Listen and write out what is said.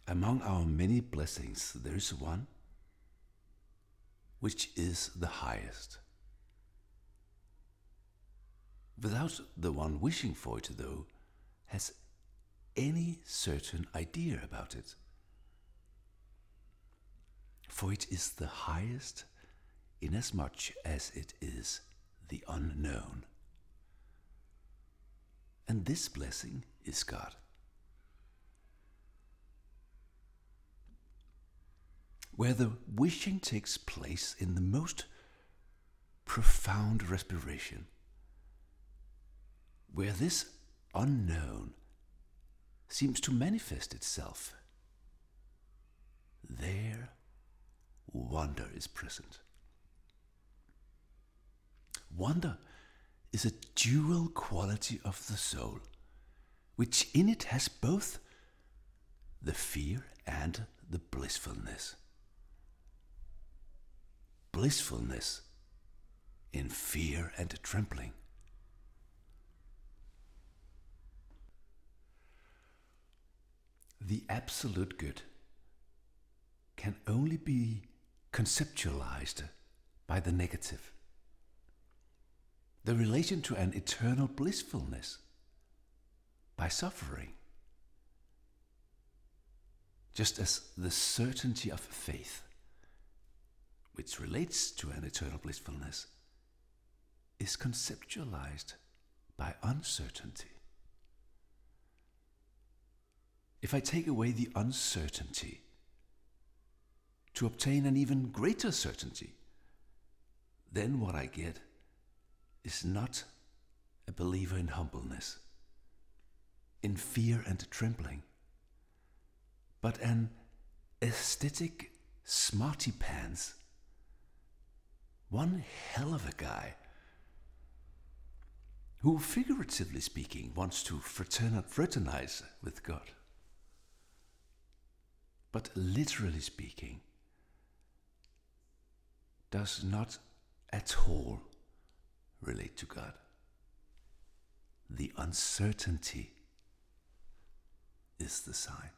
Among our many blessings, there is one which is the highest. Without the one wishing for it, though, has any certain idea about it. For it is the highest inasmuch as it is the unknown. And this blessing is God. Where the wishing takes place in the most profound respiration, where this unknown seems to manifest itself, there wonder is present. Wonder is a dual quality of the soul, which in it has both the fear and the blissfulness. Blissfulness in fear and trembling. The absolute good can only be conceptualized by the negative, the relation to an eternal blissfulness, by suffering, just as the certainty of faith, which relates to an eternal blissfulness, is conceptualized by uncertainty. If I take away the uncertainty to obtain an even greater certainty, then what I get is not a believer in humbleness, in fear and trembling, but an aesthetic smarty pants, one hell of a guy who, figuratively speaking, wants to fraternize with God, but literally speaking, does not at all relate to God. The uncertainty is the sign.